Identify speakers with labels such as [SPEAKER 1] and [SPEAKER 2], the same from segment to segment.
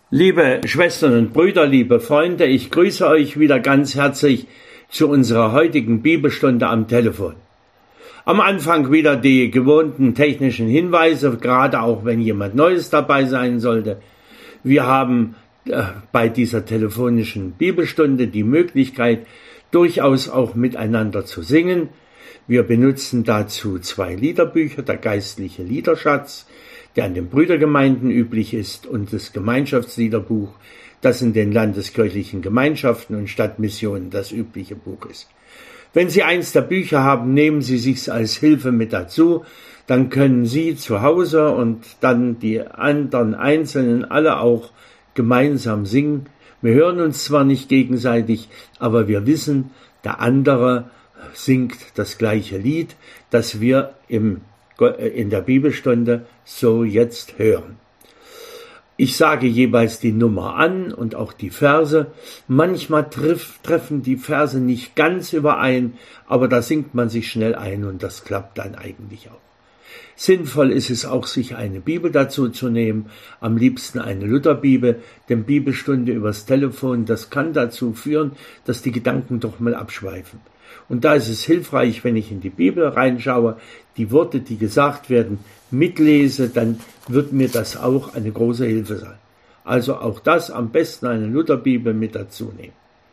[SPEAKER 1] Liebe Schwestern und Brüder, liebe Freunde, ich grüße euch wieder ganz herzlich zu unserer heutigen Bibelstunde am Telefon. Am Anfang wieder die gewohnten technischen Hinweise, gerade auch wenn jemand Neues dabei sein sollte. Wir haben bei dieser telefonischen Bibelstunde die Möglichkeit, durchaus auch miteinander zu singen. Wir benutzen dazu 2 Liederbücher, der geistliche Liederschatz, der an den Brüdergemeinden üblich ist, und das Gemeinschaftsliederbuch, das in den landeskirchlichen Gemeinschaften und Stadtmissionen das übliche Buch ist. Wenn Sie eins der Bücher haben, nehmen Sie sich's als Hilfe mit dazu, dann können Sie zu Hause und dann die anderen Einzelnen alle auch gemeinsam singen. Wir hören uns zwar nicht gegenseitig, aber wir wissen, der andere singt das gleiche Lied, das wir in der Bibelstunde so jetzt hören. Ich sage jeweils die Nummer an und auch die Verse. Manchmal treffen die Verse nicht ganz überein, aber da singt man sich schnell ein und das klappt dann eigentlich auch. Sinnvoll ist es auch, sich eine Bibel dazu zu nehmen, am liebsten eine Lutherbibel, denn Bibelstunde übers Telefon, das kann dazu führen, dass die Gedanken doch mal abschweifen. Und da ist es hilfreich, wenn ich in die Bibel reinschaue, die Worte, die gesagt werden, mitlese, dann wird mir das auch eine große Hilfe sein. Also auch das am besten eine Lutherbibel mit dazu nehmen.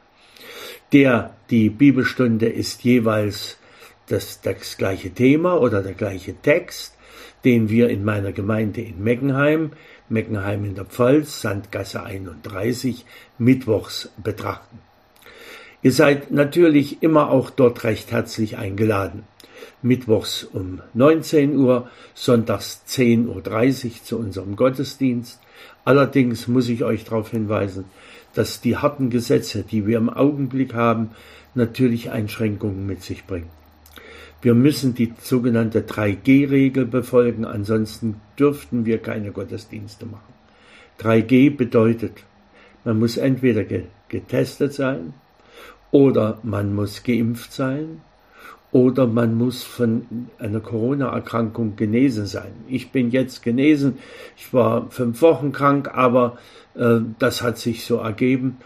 [SPEAKER 1] Die Bibelstunde ist jeweils das gleiche Thema oder der gleiche Text, den wir in meiner Gemeinde in Meckenheim in der Pfalz, Sandgasse 31, mittwochs betrachten. Ihr seid natürlich immer auch dort recht herzlich eingeladen. Mittwochs um 19 Uhr, sonntags 10.30 Uhr zu unserem Gottesdienst. Allerdings muss ich euch darauf hinweisen, dass die harten Gesetze, die wir im Augenblick haben, natürlich Einschränkungen mit sich bringen. Wir müssen die sogenannte 3G-Regel befolgen, ansonsten dürften wir keine Gottesdienste machen. 3G bedeutet, man muss entweder getestet sein, oder man muss geimpft sein, oder man muss von einer Corona-Erkrankung genesen sein. Ich bin jetzt genesen, ich war 5 Wochen krank, aber das hat sich so ergeben.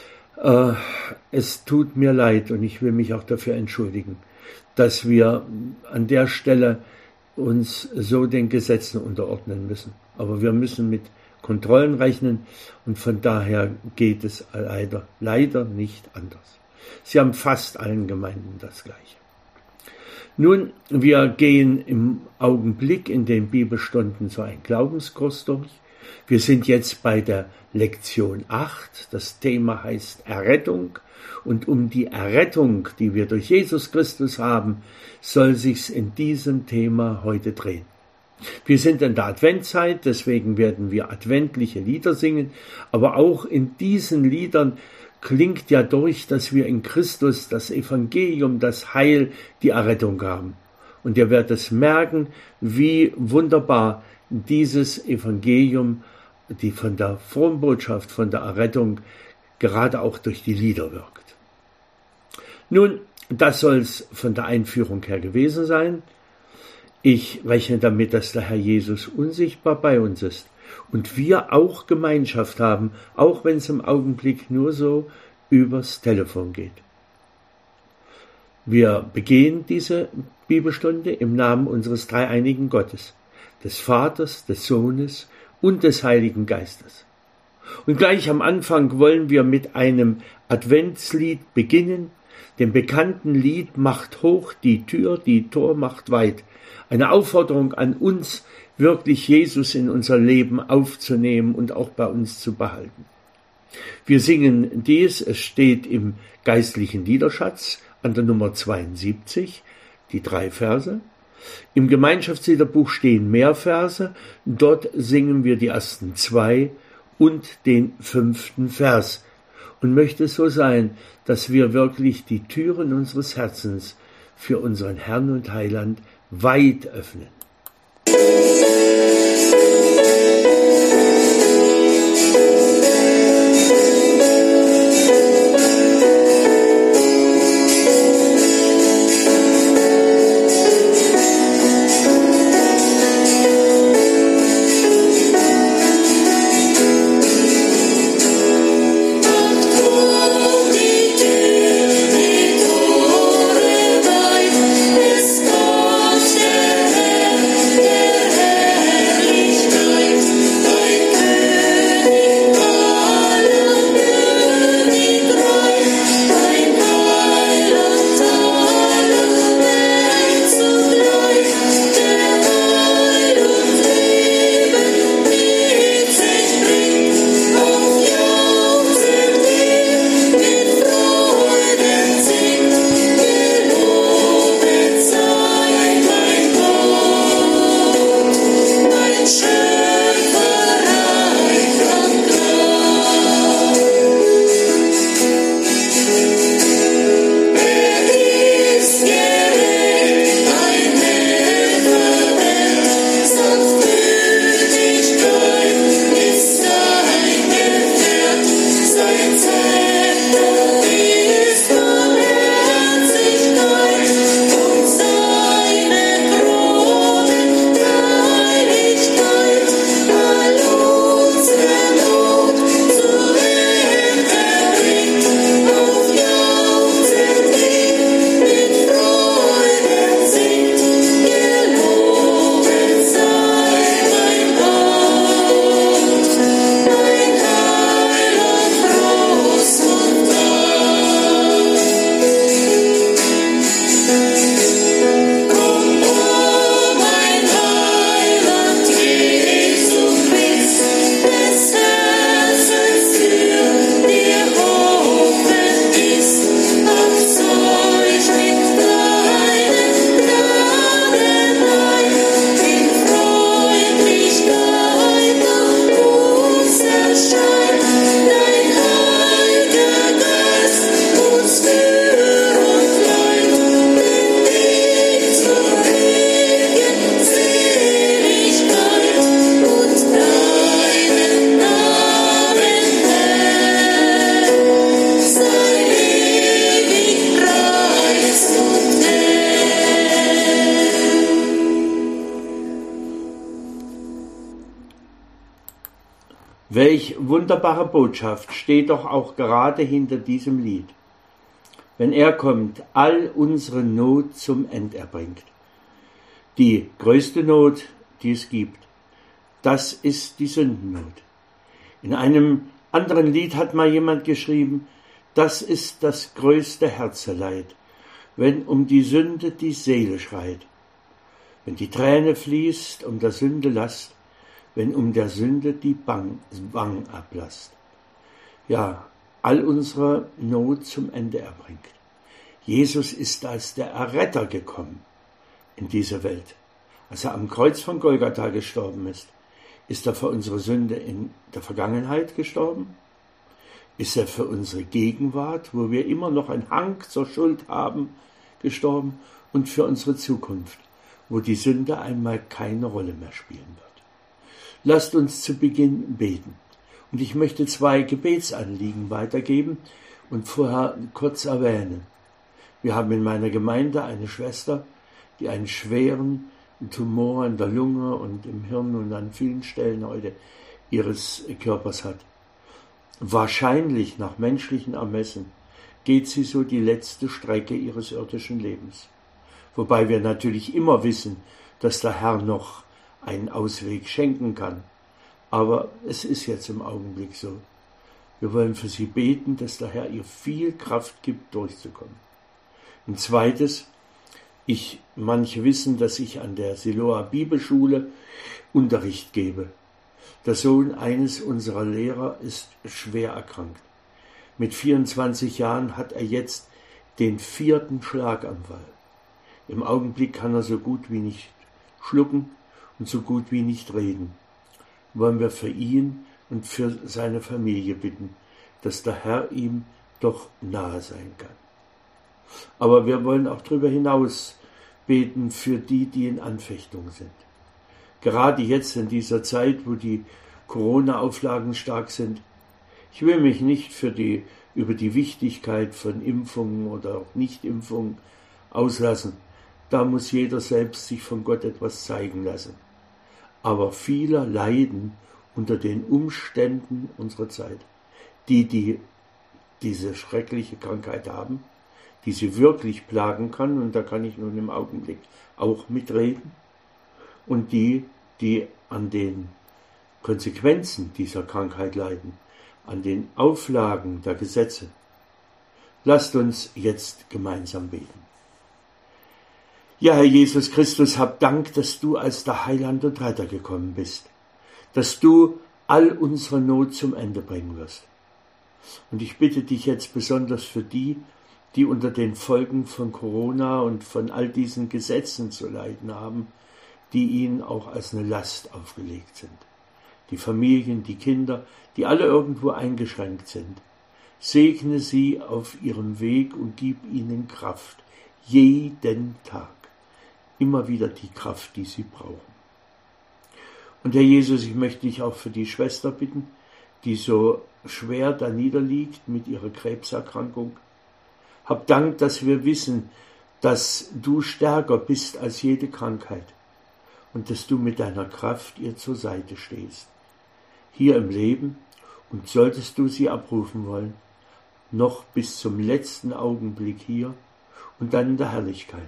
[SPEAKER 1] Es tut mir leid und ich will mich auch dafür entschuldigen, dass wir an der Stelle uns so den Gesetzen unterordnen müssen. Aber wir müssen mit Kontrollen rechnen und von daher geht es leider nicht anders. Sie haben fast allen Gemeinden das Gleiche. Nun, wir gehen im Augenblick in den Bibelstunden so einen Glaubenskurs durch. Wir sind jetzt bei der Lektion 8. Das Thema heißt Errettung. Und um die Errettung, die wir durch Jesus Christus haben, soll sich's in diesem Thema heute drehen. Wir sind in der Adventzeit, deswegen werden wir adventliche Lieder singen, aber auch in diesen Liedern klingt ja durch, dass wir in Christus das Evangelium, das Heil, die Errettung haben. Und ihr werdet es merken, wie wunderbar dieses Evangelium, die von der frohen Botschaft, von der Errettung, gerade auch durch die Lieder wirkt. Nun, das soll es von der Einführung her gewesen sein. Ich rechne damit, dass der Herr Jesus unsichtbar bei uns ist und wir auch Gemeinschaft haben, auch wenn es im Augenblick nur so übers Telefon geht. Wir begehen diese Bibelstunde im Namen unseres dreieinigen Gottes, des Vaters, des Sohnes und des Heiligen Geistes. Und gleich am Anfang wollen wir mit einem Adventslied beginnen, dem bekannten Lied Macht hoch die Tür, die Tor macht weit. Eine Aufforderung an uns, wirklich Jesus in unser Leben aufzunehmen und auch bei uns zu behalten. Wir singen dies, es steht im geistlichen Liederschatz an der Nummer 72, die 3 Verse. Im Gemeinschaftsliederbuch stehen mehr Verse, dort singen wir die ersten 2 und den 5. Vers. Und möchte es so sein, dass wir wirklich die Türen unseres Herzens für unseren Herrn und Heiland weit öffnen. Welch wunderbare Botschaft steht doch auch gerade hinter diesem Lied. Wenn er kommt, all unsere Not zum Ende erbringt. Die größte Not, die es gibt, das ist die Sündennot. In einem anderen Lied hat mal jemand geschrieben, das ist das größte Herzeleid, wenn um die Sünde die Seele schreit. Wenn die Träne fließt um der Sünde Last, wenn um der Sünde die Wang ablasst. Ja, all unsere Not zum Ende erbringt. Jesus ist als der Erretter gekommen in diese Welt. Als er am Kreuz von Golgatha gestorben ist er für unsere Sünde in der Vergangenheit gestorben? Ist er für unsere Gegenwart, wo wir immer noch einen Hang zur Schuld haben, gestorben? Und für unsere Zukunft, wo die Sünde einmal keine Rolle mehr spielen wird? Lasst uns zu Beginn beten. Und ich möchte 2 Gebetsanliegen weitergeben und vorher kurz erwähnen. Wir haben in meiner Gemeinde eine Schwester, die einen schweren Tumor in der Lunge und im Hirn und an vielen Stellen heute ihres Körpers hat. Wahrscheinlich nach menschlichen Ermessen geht sie so die letzte Strecke ihres irdischen Lebens. Wobei wir natürlich immer wissen, dass der Herr noch einen Ausweg schenken kann. Aber es ist jetzt im Augenblick so. Wir wollen für sie beten, dass der Herr ihr viel Kraft gibt, durchzukommen. Ein zweites, manche wissen, dass ich an der Siloa Bibelschule Unterricht gebe. Der Sohn eines unserer Lehrer ist schwer erkrankt. Mit 24 Jahren hat er jetzt den 4. Schlaganfall. Im Augenblick kann er so gut wie nicht schlucken und so gut wie nicht reden. Wollen wir für ihn und für seine Familie bitten, dass der Herr ihm doch nahe sein kann. Aber wir wollen auch darüber hinaus beten für die, die in Anfechtung sind. Gerade jetzt in dieser Zeit, wo die Corona-Auflagen stark sind. Ich will mich nicht über die Wichtigkeit von Impfungen oder auch Nichtimpfungen auslassen. Da muss jeder selbst sich von Gott etwas zeigen lassen. Aber viele leiden unter den Umständen unserer Zeit. Die diese schreckliche Krankheit haben, die sie wirklich plagen kann, und da kann ich nun im Augenblick auch mitreden, und die an den Konsequenzen dieser Krankheit leiden, an den Auflagen der Gesetze. Lasst uns jetzt gemeinsam beten. Ja, Herr Jesus Christus, hab Dank, dass du als der Heiland und Retter gekommen bist, dass du all unsere Not zum Ende bringen wirst. Und ich bitte dich jetzt besonders für die unter den Folgen von Corona und von all diesen Gesetzen zu leiden haben, die ihnen auch als eine Last aufgelegt sind. Die Familien, die Kinder, die alle irgendwo eingeschränkt sind. Segne sie auf ihrem Weg und gib ihnen Kraft, jeden Tag. Immer wieder die Kraft, die sie brauchen. Und Herr Jesus, ich möchte dich auch für die Schwester bitten, die so schwer da niederliegt mit ihrer Krebserkrankung. Hab Dank, dass wir wissen, dass du stärker bist als jede Krankheit und dass du mit deiner Kraft ihr zur Seite stehst. Hier im Leben, und solltest du sie abrufen wollen, noch bis zum letzten Augenblick hier und dann in der Herrlichkeit.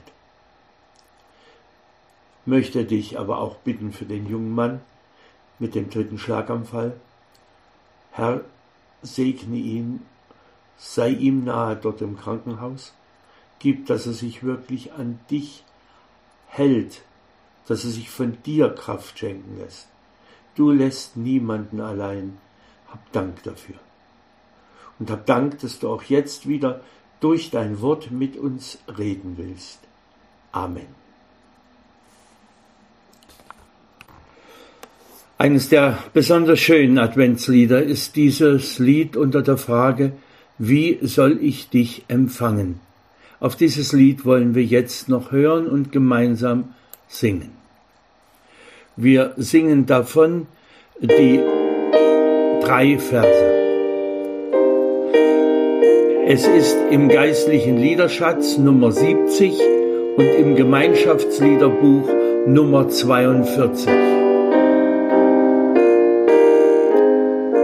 [SPEAKER 1] Möchte dich aber auch bitten für den jungen Mann mit dem 3. Schlaganfall. Herr, segne ihn, sei ihm nahe dort im Krankenhaus, gib, dass er sich wirklich an dich hält, dass er sich von dir Kraft schenken lässt. Du lässt niemanden allein. Hab Dank dafür. Und hab Dank, dass du auch jetzt wieder durch dein Wort mit uns reden willst. Amen. Eines der besonders schönen Adventslieder ist dieses Lied unter der Frage, wie soll ich dich empfangen? Auf dieses Lied wollen wir jetzt noch hören und gemeinsam singen. Wir singen davon die 3 Verse. Es ist im geistlichen Liederschatz Nummer 70 und im Gemeinschaftsliederbuch Nummer 42.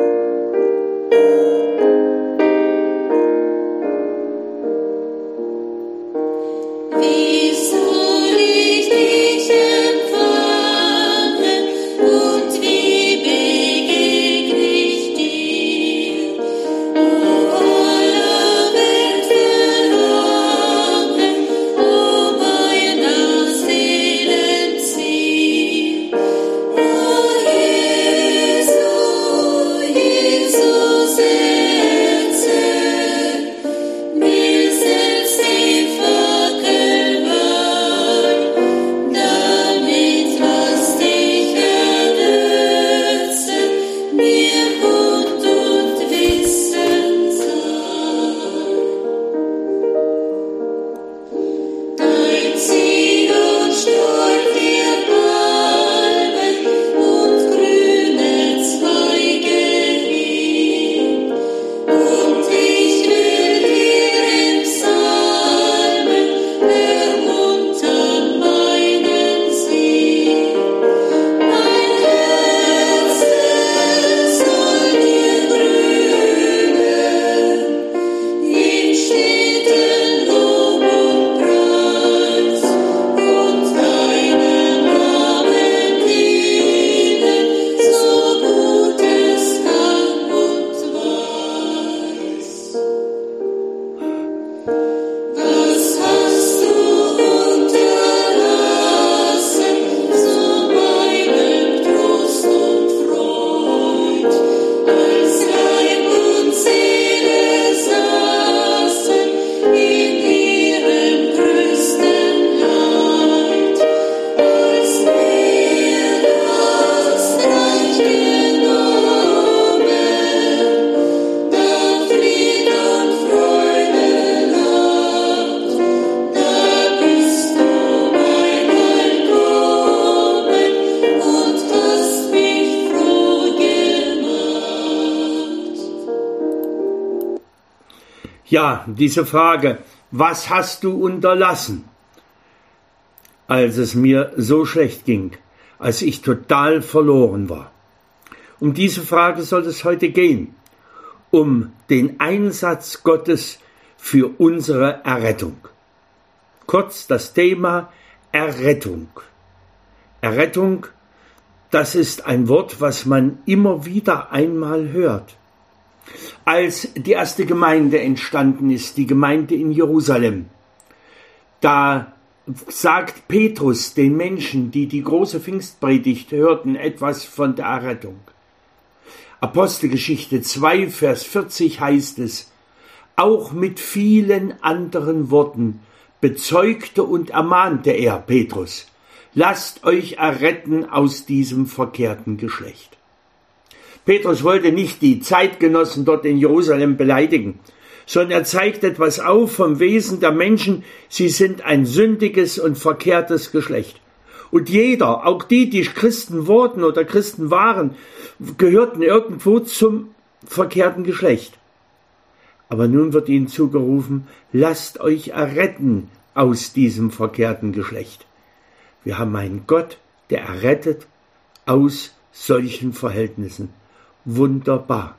[SPEAKER 1] Ja, diese Frage, was hast du unterlassen, als es mir so schlecht ging, als ich total verloren war? Um diese Frage soll es heute gehen, um den Einsatz Gottes für unsere Errettung. Kurz das Thema Errettung. Errettung, das ist ein Wort, was man immer wieder einmal hört. Als die erste Gemeinde entstanden ist, die Gemeinde in Jerusalem, da sagt Petrus den Menschen, die die große Pfingstpredigt hörten, etwas von der Errettung. Apostelgeschichte 2, Vers 40 heißt es: Auch mit vielen anderen Worten bezeugte und ermahnte er Petrus: Lasst euch erretten aus diesem verkehrten Geschlecht. Petrus wollte nicht die Zeitgenossen dort in Jerusalem beleidigen, sondern er zeigt etwas auf vom Wesen der Menschen. Sie sind ein sündiges und verkehrtes Geschlecht. Und jeder, auch die Christen wurden oder Christen waren, gehörten irgendwo zum verkehrten Geschlecht. Aber nun wird ihnen zugerufen: Lasst euch erretten aus diesem verkehrten Geschlecht. Wir haben einen Gott, der errettet aus solchen Verhältnissen. Wunderbar.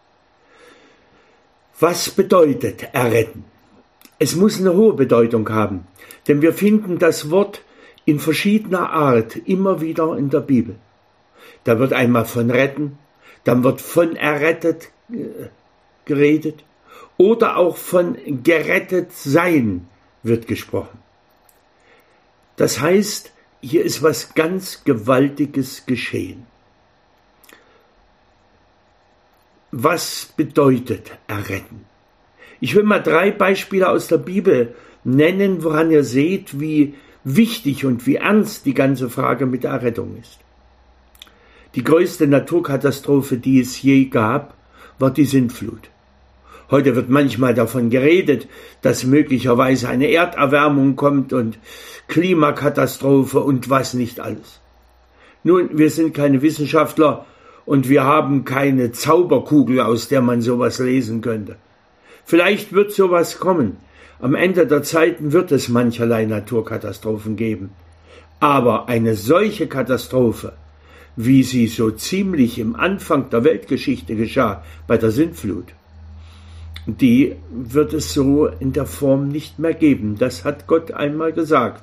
[SPEAKER 1] Was bedeutet erretten? Es muss eine hohe Bedeutung haben, denn wir finden das Wort in verschiedener Art immer wieder in der Bibel. Da wird einmal von retten, dann wird von errettet geredet oder auch von gerettet sein wird gesprochen. Das heißt, hier ist was ganz Gewaltiges geschehen. Was bedeutet erretten? Ich will mal 3 Beispiele aus der Bibel nennen, woran ihr seht, wie wichtig und wie ernst die ganze Frage mit der Errettung ist. Die größte Naturkatastrophe, die es je gab, war die Sintflut. Heute wird manchmal davon geredet, dass möglicherweise eine Erderwärmung kommt und Klimakatastrophe und was nicht alles. Nun, wir sind keine Wissenschaftler und wir haben keine Zauberkugel, aus der man sowas lesen könnte. Vielleicht wird sowas kommen. Am Ende der Zeiten wird es mancherlei Naturkatastrophen geben. Aber eine solche Katastrophe, wie sie so ziemlich im Anfang der Weltgeschichte geschah, bei der Sintflut, die wird es so in der Form nicht mehr geben. Das hat Gott einmal gesagt.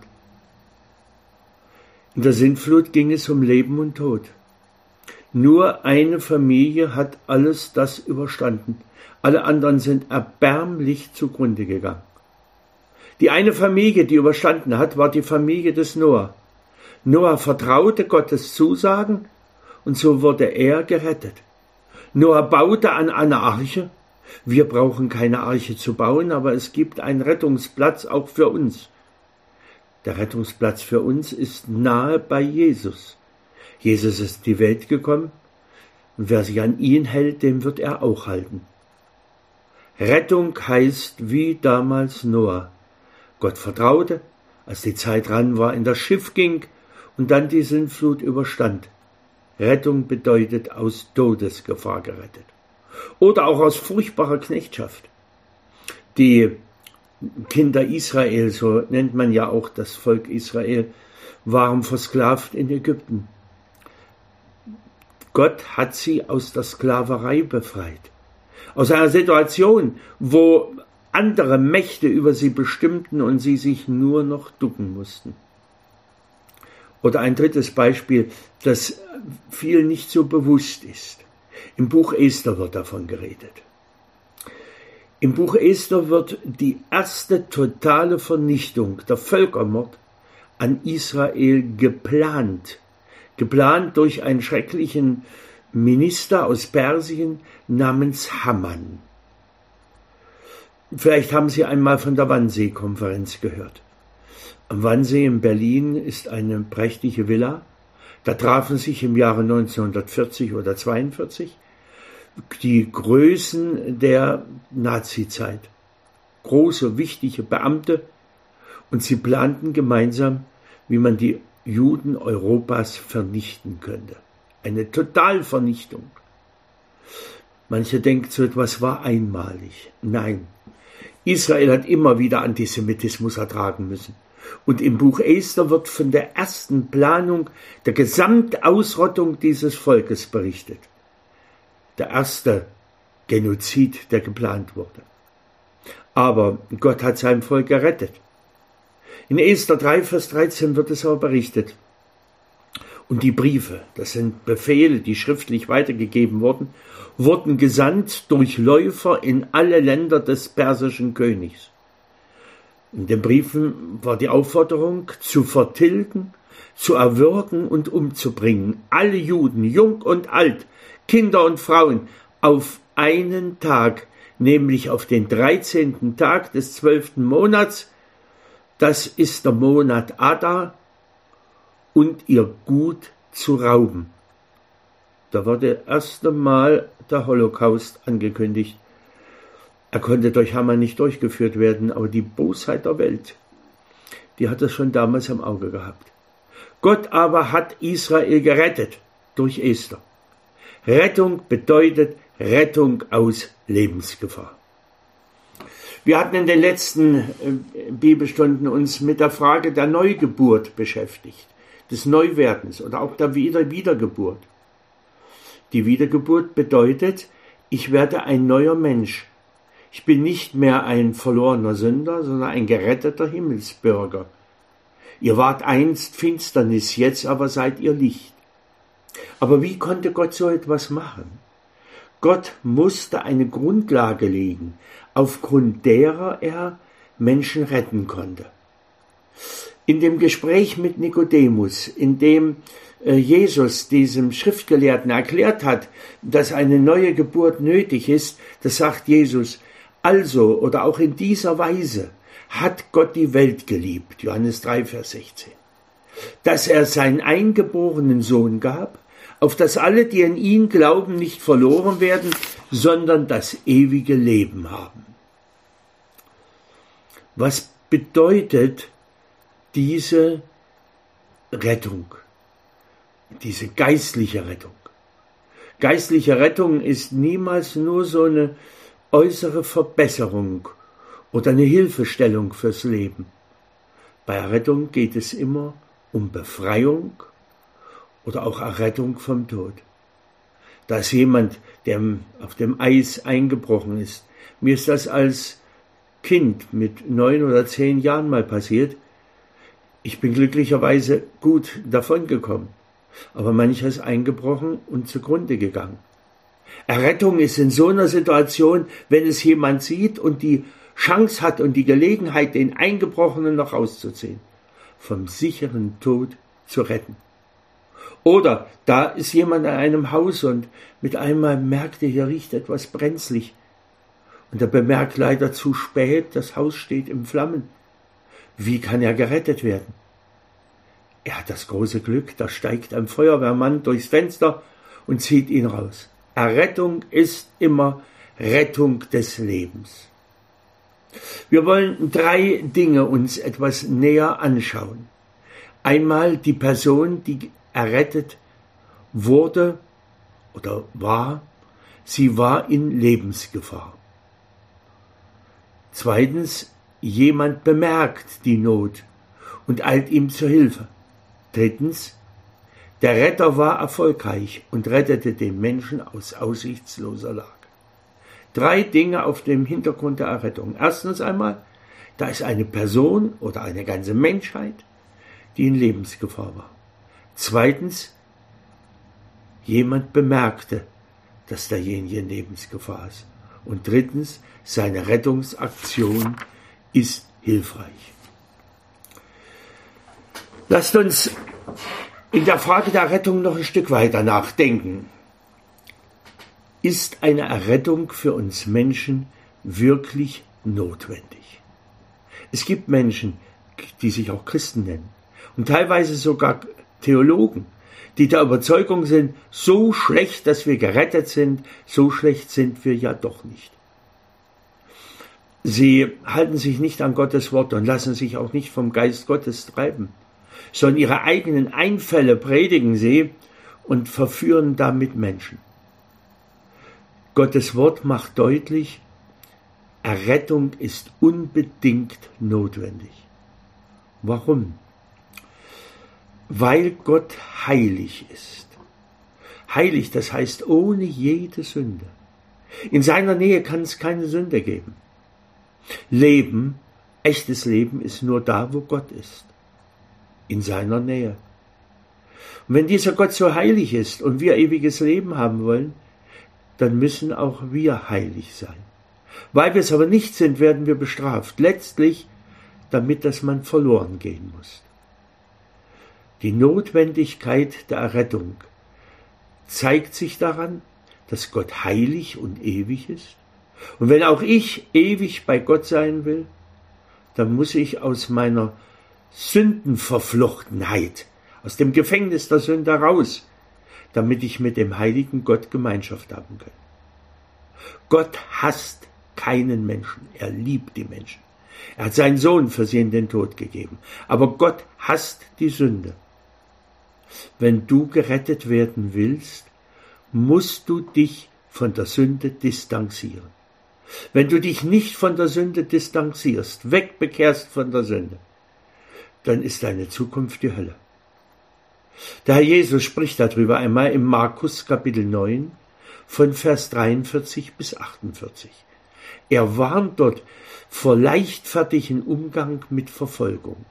[SPEAKER 1] In der Sintflut ging es um Leben und Tod. Nur eine Familie hat alles das überstanden. Alle anderen sind erbärmlich zugrunde gegangen. Die eine Familie, die überstanden hat, war die Familie des Noah. Noah vertraute Gottes Zusagen und so wurde er gerettet. Noah baute an einer Arche. Wir brauchen keine Arche zu bauen, aber es gibt einen Rettungsplatz auch für uns. Der Rettungsplatz für uns ist nahe bei Jesus. Jesus ist in die Welt gekommen und wer sich an ihn hält, dem wird er auch halten. Rettung heißt wie damals Noah. Gott vertraute, als die Zeit ran war, in das Schiff ging und dann die Sintflut überstand. Rettung bedeutet aus Todesgefahr gerettet. Oder auch aus furchtbarer Knechtschaft. Die Kinder Israel, so nennt man ja auch das Volk Israel, waren versklavt in Ägypten. Gott hat sie aus der Sklaverei befreit. Aus einer Situation, wo andere Mächte über sie bestimmten und sie sich nur noch ducken mussten. Oder ein drittes Beispiel, das vielen nicht so bewusst ist. Im Buch Esther wird davon geredet. Im Buch Esther wird die erste totale Vernichtung, der Völkermord an Israel geplant. Geplant durch einen schrecklichen Minister aus Persien namens Haman. Vielleicht haben Sie einmal von der Wannsee-Konferenz gehört. Am Wannsee in Berlin ist eine prächtige Villa. Da trafen sich im Jahre 1940 oder 42 die Größen der Nazizeit. Große, wichtige Beamte. Und sie planten gemeinsam, wie man die Juden Europas vernichten könnte. Eine Totalvernichtung. Manche denken, so etwas war einmalig. Nein, Israel hat immer wieder Antisemitismus ertragen müssen. Und im Buch Esther wird von der ersten Planung der Gesamtausrottung dieses Volkes berichtet. Der erste Genozid, der geplant wurde. Aber Gott hat sein Volk gerettet. In Esther 3, Vers 13 wird es aber berichtet. Und die Briefe, das sind Befehle, die schriftlich weitergegeben wurden, wurden gesandt durch Läufer in alle Länder des persischen Königs. In den Briefen war die Aufforderung, zu vertilgen, zu erwürgen und umzubringen, alle Juden, jung und alt, Kinder und Frauen, auf einen Tag, nämlich auf den 13. Tag des 12. Monats, das ist der Monat Adar, und ihr Gut zu rauben. Da war das erste Mal der Holocaust angekündigt. Er konnte durch Haman nicht durchgeführt werden, aber die Bosheit der Welt, die hat er schon damals im Auge gehabt. Gott aber hat Israel gerettet durch Esther. Rettung bedeutet Rettung aus Lebensgefahr. Wir hatten in den letzten Bibelstunden uns mit der Frage der Neugeburt beschäftigt, des Neuwerdens oder auch der Wiedergeburt. Die Wiedergeburt bedeutet, ich werde ein neuer Mensch. Ich bin nicht mehr ein verlorener Sünder, sondern ein geretteter Himmelsbürger. Ihr wart einst Finsternis, jetzt aber seid ihr Licht. Aber wie konnte Gott so etwas machen? Gott musste eine Grundlage legen, aufgrund derer er Menschen retten konnte. In dem Gespräch mit Nikodemus, in dem Jesus diesem Schriftgelehrten erklärt hat, dass eine neue Geburt nötig ist, das sagt Jesus, also oder auch in dieser Weise hat Gott die Welt geliebt, Johannes 3, Vers 16, dass er seinen eingeborenen Sohn gab, auf dass alle, die an ihn glauben, nicht verloren werden, sondern das ewige Leben haben. Was bedeutet diese Rettung, diese geistliche Rettung? Geistliche Rettung ist niemals nur so eine äußere Verbesserung oder eine Hilfestellung fürs Leben. Bei Errettung geht es immer um Befreiung oder auch Errettung vom Tod. Da ist jemand, der auf dem Eis eingebrochen ist. Mir ist das als Kind mit 9 oder 10 Jahren mal passiert. Ich bin glücklicherweise gut davongekommen, aber mancher ist eingebrochen und zugrunde gegangen. Errettung ist in so einer Situation, wenn es jemand sieht und die Chance hat und die Gelegenheit, den Eingebrochenen noch rauszuziehen, vom sicheren Tod zu retten. Oder da ist jemand an einem Haus und mit einmal merkt er, hier riecht etwas brenzlig. Und er bemerkt leider zu spät, das Haus steht in Flammen. Wie kann er gerettet werden? Er hat das große Glück, da steigt ein Feuerwehrmann durchs Fenster und zieht ihn raus. Errettung ist immer Rettung des Lebens. Wir wollen 3 Dinge uns etwas näher anschauen. Einmal die Person, die errettet wurde oder war, sie war in Lebensgefahr. Zweitens, jemand bemerkt die Not und eilt ihm zur Hilfe. Drittens, der Retter war erfolgreich und rettete den Menschen aus aussichtsloser Lage. 3 Dinge auf dem Hintergrund der Errettung. Erstens einmal, da ist eine Person oder eine ganze Menschheit, die in Lebensgefahr war. Zweitens, jemand bemerkte, dass derjenige in Lebensgefahr ist. Und drittens, seine Rettungsaktion ist hilfreich. Lasst uns in der Frage der Rettung noch ein Stück weiter nachdenken. Ist eine Errettung für uns Menschen wirklich notwendig? Es gibt Menschen, die sich auch Christen nennen und teilweise sogar Theologen, die der Überzeugung sind, so schlecht, dass wir gerettet sind, so schlecht sind wir ja doch nicht. Sie halten sich nicht an Gottes Wort und lassen sich auch nicht vom Geist Gottes treiben, sondern ihre eigenen Einfälle predigen sie und verführen damit Menschen. Gottes Wort macht deutlich, Errettung ist unbedingt notwendig. Warum? Weil Gott heilig ist. Heilig, das heißt ohne jede Sünde. In seiner Nähe kann es keine Sünde geben. Leben, echtes Leben ist nur da, wo Gott ist. In seiner Nähe. Und wenn dieser Gott so heilig ist und wir ewiges Leben haben wollen, dann müssen auch wir heilig sein. Weil wir es aber nicht sind, werden wir bestraft. Letztlich, damit dass man verloren gehen muss. Die Notwendigkeit der Errettung zeigt sich daran, dass Gott heilig und ewig ist. Und wenn auch ich ewig bei Gott sein will, dann muss ich aus meiner Sündenverflochtenheit, aus dem Gefängnis der Sünde raus, damit ich mit dem heiligen Gott Gemeinschaft haben kann. Gott hasst keinen Menschen, er liebt die Menschen. Er hat seinen Sohn für sie in den Tod gegeben. Aber Gott hasst die Sünde. Wenn du gerettet werden willst, musst du dich von der Sünde distanzieren. Wenn du dich nicht von der Sünde distanzierst, wegbekehrst von der Sünde, dann ist deine Zukunft die Hölle. Der Herr Jesus spricht darüber einmal im Markus Kapitel 9 von Vers 43 bis 48. Er warnt dort vor leichtfertigen Umgang mit Verfolgung.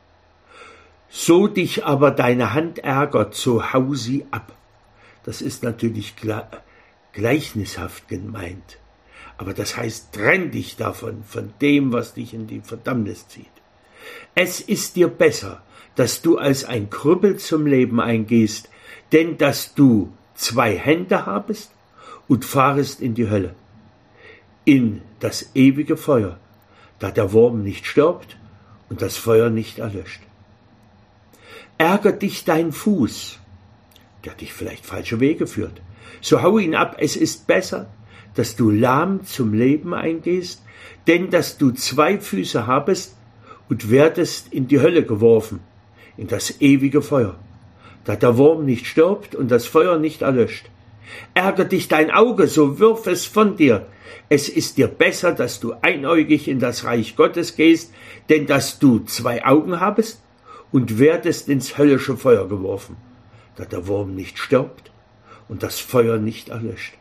[SPEAKER 1] So dich aber deine Hand ärgert, so hau sie ab. Das ist natürlich gleichnishaft gemeint. Aber das heißt, trenn dich davon, von dem, was dich in die Verdammnis zieht. Es ist dir besser, dass du als ein Krüppel zum Leben eingehst, denn dass du 2 Hände habest und fahrest in die Hölle, in das ewige Feuer, da der Wurm nicht stirbt und das Feuer nicht erlöscht. Ärgert dich dein Fuß, der dich vielleicht falsche Wege führt, so hau ihn ab. Es ist besser, dass du lahm zum Leben eingehst, denn dass du 2 Füße habest und werdest in die Hölle geworfen, in das ewige Feuer, da der Wurm nicht stirbt und das Feuer nicht erlöscht. Ärgert dich dein Auge, so wirf es von dir. Es ist dir besser, dass du einäugig in das Reich Gottes gehst, denn dass du 2 Augen habest und werdest ins höllische Feuer geworfen, da der Wurm nicht stirbt und das Feuer nicht erlöscht.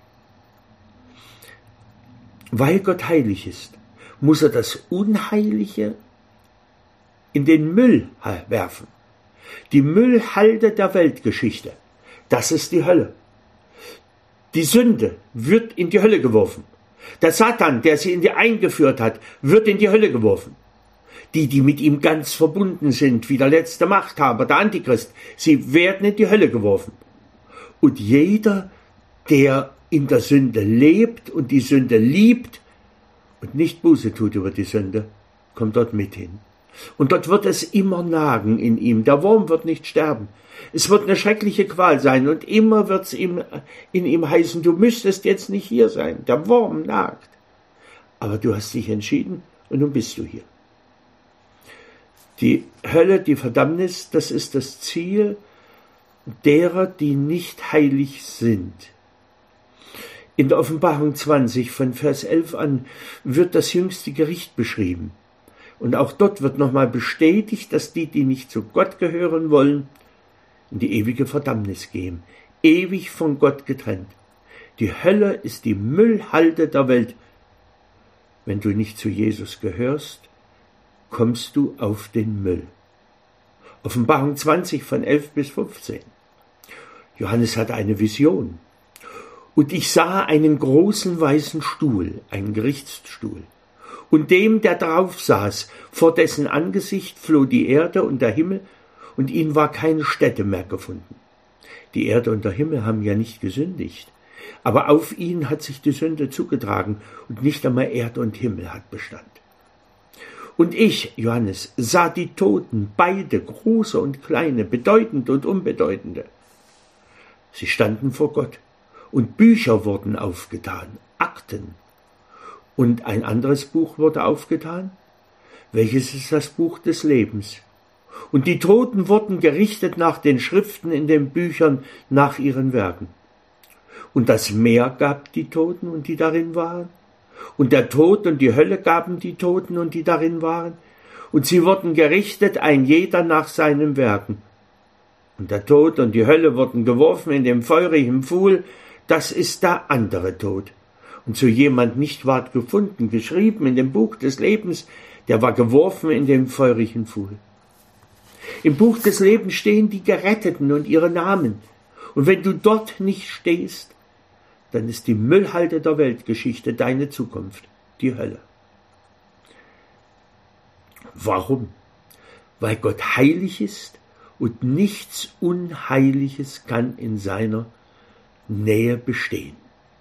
[SPEAKER 1] Weil Gott heilig ist, muss er das Unheilige in den Müll werfen. Die Müllhalde der Weltgeschichte, das ist die Hölle. Die Sünde wird in die Hölle geworfen. Der Satan, der sie in die eingeführt hat, wird in die Hölle geworfen. Die mit ihm ganz verbunden sind, wie der letzte Machthaber, der Antichrist, sie werden in die Hölle geworfen. Und jeder, der in der Sünde lebt und die Sünde liebt und nicht Buße tut über die Sünde, kommt dort mit hin. Und dort wird es immer nagen in ihm. Der Wurm wird nicht sterben. Es wird eine schreckliche Qual sein und immer wird es in ihm heißen, du müsstest jetzt nicht hier sein. Der Wurm nagt. Aber du hast dich entschieden und nun bist du hier. Die Hölle, die Verdammnis, das ist das Ziel derer, die nicht heilig sind. In der Offenbarung 20 von Vers 11 an wird das jüngste Gericht beschrieben. Und auch dort wird nochmal bestätigt, dass die nicht zu Gott gehören wollen, in die ewige Verdammnis gehen, ewig von Gott getrennt. Die Hölle ist die Müllhalde der Welt. Wenn du nicht zu Jesus gehörst, kommst du auf den Müll. Offenbarung 20 von 11 bis 15. Johannes hatte eine Vision. Und ich sah einen großen weißen Stuhl, einen Gerichtsstuhl. Und dem, der darauf saß, vor dessen Angesicht floh die Erde und der Himmel, und ihnen war keine Stätte mehr gefunden. Die Erde und der Himmel haben ja nicht gesündigt, aber auf ihnen hat sich die Sünde zugetragen, und nicht einmal Erde und Himmel hat Bestand. Und ich, Johannes, sah die Toten, beide, große und kleine, bedeutende und unbedeutende. Sie standen vor Gott, und Bücher wurden aufgetan, Akten. Und ein anderes Buch wurde aufgetan, welches ist das Buch des Lebens. Und die Toten wurden gerichtet nach den Schriften in den Büchern, nach ihren Werken. Und das Meer gab die Toten und die darin waren, Und der Tod und die Hölle gaben die Toten und die darin waren. Und sie wurden gerichtet, ein jeder nach seinen Werken. Und der Tod und die Hölle wurden geworfen in den feurigen Pfuhl. Das ist der andere Tod. Und so jemand nicht ward gefunden, geschrieben in dem Buch des Lebens, der war geworfen in den feurigen Pfuhl. Im Buch des Lebens stehen die Geretteten und ihre Namen. Und wenn du dort nicht stehst, dann ist die Müllhalde der Weltgeschichte deine Zukunft, die Hölle. Warum? Weil Gott heilig ist und nichts Unheiliges kann in seiner Nähe bestehen.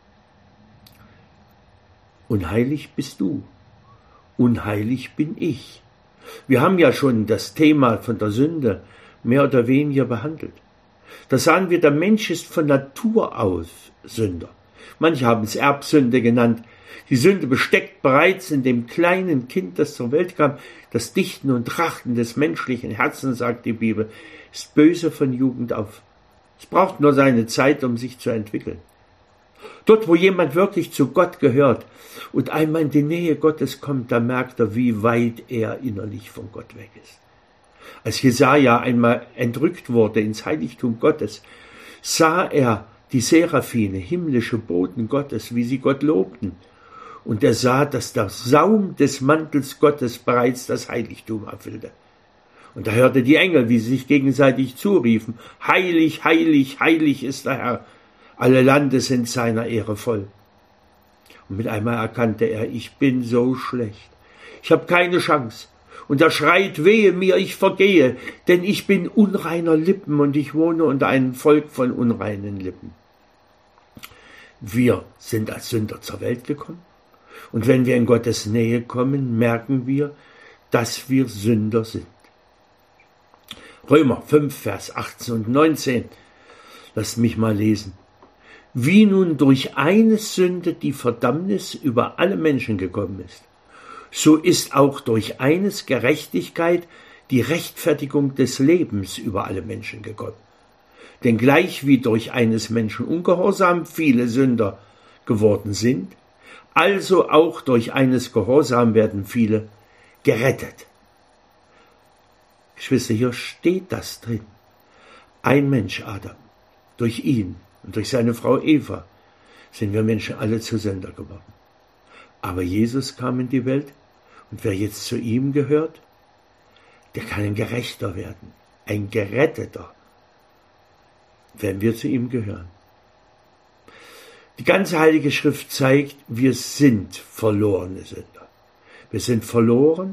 [SPEAKER 1] Unheilig bist du, unheilig bin ich. Wir haben ja schon das Thema von der Sünde mehr oder weniger behandelt. Da sagen wir, der Mensch ist von Natur aus Sünder. Manche haben es Erbsünde genannt. Die Sünde besteckt bereits in dem kleinen Kind, das zur Welt kam. Das Dichten und Trachten des menschlichen Herzens, sagt die Bibel, ist böse von Jugend auf. Es braucht nur seine Zeit, um sich zu entwickeln. Dort, wo jemand wirklich zu Gott gehört und einmal in die Nähe Gottes kommt, da merkt er, wie weit er innerlich von Gott weg ist. Als Jesaja einmal entrückt wurde ins Heiligtum Gottes, sah er die Seraphine, himmlische Boten Gottes, wie sie Gott lobten. Und er sah, dass der Saum des Mantels Gottes bereits das Heiligtum erfüllte. Und da hörte die Engel, wie sie sich gegenseitig zuriefen, heilig, heilig, heilig ist der Herr. Alle Lande sind seiner Ehre voll. Und mit einmal erkannte er, ich bin so schlecht. Ich habe keine Chance. Und er schreit, wehe mir, ich vergehe, denn ich bin unreiner Lippen und ich wohne unter einem Volk von unreinen Lippen. Wir sind als Sünder zur Welt gekommen. Und wenn wir in Gottes Nähe kommen, merken wir, dass wir Sünder sind. Römer 5, Vers 18 und 19. Lasst mich mal lesen. Wie nun durch eine Sünde die Verdammnis über alle Menschen gekommen ist, so ist auch durch eines Gerechtigkeit die Rechtfertigung des Lebens über alle Menschen gekommen. Denn gleich wie durch eines Menschen Ungehorsam viele Sünder geworden sind, also auch durch eines Gehorsam werden viele gerettet. Geschwister, hier steht das drin. Ein Mensch, Adam, durch ihn und durch seine Frau Eva sind wir Menschen alle zu Sünder geworden. Aber Jesus kam in die Welt und wer jetzt zu ihm gehört, der kann ein Gerechter werden, ein Geretteter, wenn wir zu ihm gehören. Die ganze Heilige Schrift zeigt, wir sind verlorene Sünder. Wir sind verloren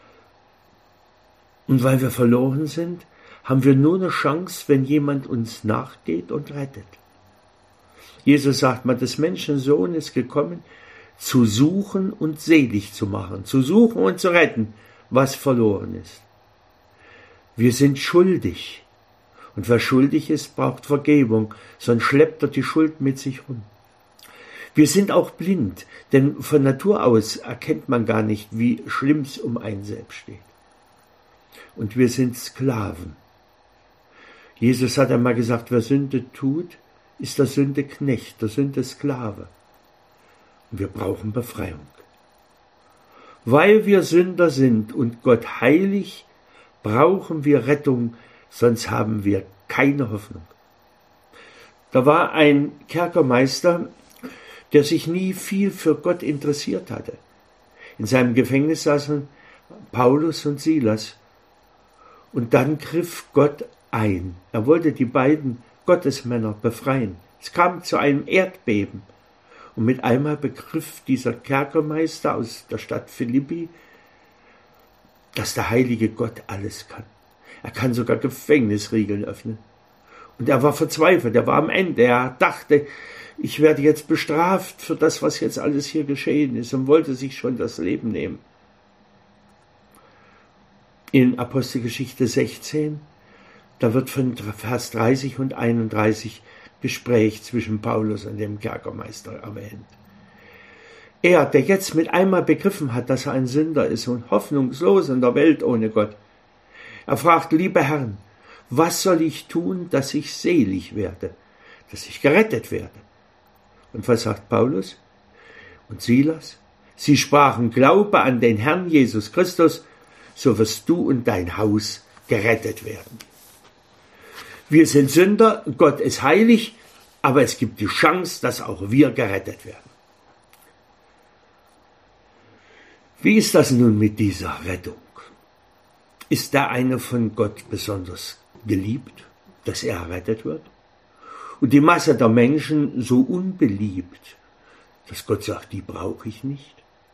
[SPEAKER 1] und weil wir verloren sind, haben wir nur eine Chance, wenn jemand uns nachgeht und rettet. Jesus sagt mal, des Menschensohn ist gekommen, zu suchen und selig zu machen, zu suchen und zu retten, was verloren ist. Wir sind schuldig. Und wer schuldig ist, braucht Vergebung, sonst schleppt er die Schuld mit sich rum. Wir sind auch blind, denn von Natur aus erkennt man gar nicht, wie schlimm es um einen selbst steht. Und wir sind Sklaven. Jesus hat einmal gesagt, wer Sünde tut, ist der Sünde Knecht, der Sünde Sklave. Und wir brauchen Befreiung. Weil wir Sünder sind und Gott heilig, brauchen wir Rettung, sonst haben wir keine Hoffnung. Da war ein Kerkermeister, der sich nie viel für Gott interessiert hatte. In seinem Gefängnis saßen Paulus und Silas. Und dann griff Gott ein. Er wollte die beiden Gottesmänner befreien. Es kam zu einem Erdbeben. Und mit einmal begriff dieser Kerkermeister aus der Stadt Philippi, dass der heilige Gott alles kann. Er kann sogar Gefängnisriegeln öffnen. Und er war verzweifelt, er war am Ende. Er dachte, ich werde jetzt bestraft für das, was jetzt alles hier geschehen ist, und wollte sich schon das Leben nehmen. In Apostelgeschichte 16, da wird von Vers 30 und 31 Gespräch zwischen Paulus und dem Kerkermeister erwähnt. Er, der jetzt mit einmal begriffen hat, dass er ein Sünder ist und hoffnungslos in der Welt ohne Gott, er fragt, lieber Herrn, was soll ich tun, dass ich selig werde, dass ich gerettet werde? Und was sagt Paulus und Silas? Sie sprachen: Glaube an den Herrn Jesus Christus, so wirst du und dein Haus gerettet werden. Wir sind Sünder, Gott ist heilig, aber es gibt die Chance, dass auch wir gerettet werden. Wie ist das nun mit dieser Rettung? Ist der eine von Gott besonders geliebt, dass er errettet wird? Und die Masse der Menschen so unbeliebt, dass Gott sagt, die brauche ich nicht?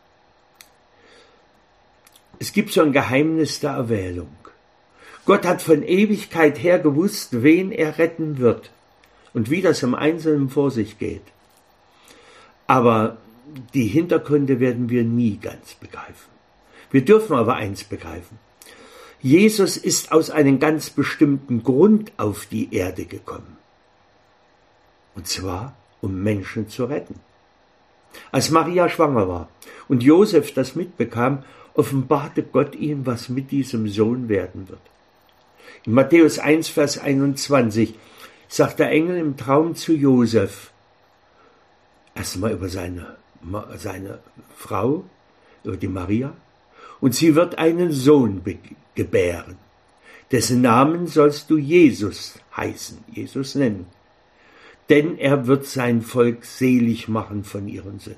[SPEAKER 1] Es gibt so ein Geheimnis der Erwählung. Gott hat von Ewigkeit her gewusst, wen er retten wird und wie das im Einzelnen vor sich geht. Aber die Hintergründe werden wir nie ganz begreifen. Wir dürfen aber eins begreifen. Jesus ist aus einem ganz bestimmten Grund auf die Erde gekommen. Und zwar, um Menschen zu retten. Als Maria schwanger war und Josef das mitbekam, offenbarte Gott ihm, was mit diesem Sohn werden wird. In Matthäus 1, Vers 21 sagt der Engel im Traum zu Josef, erstmal über seine Frau, über die Maria, und sie wird einen Sohn gebären, dessen Namen sollst du Jesus heißen, Jesus nennen, denn er wird sein Volk selig machen von ihren Sünden.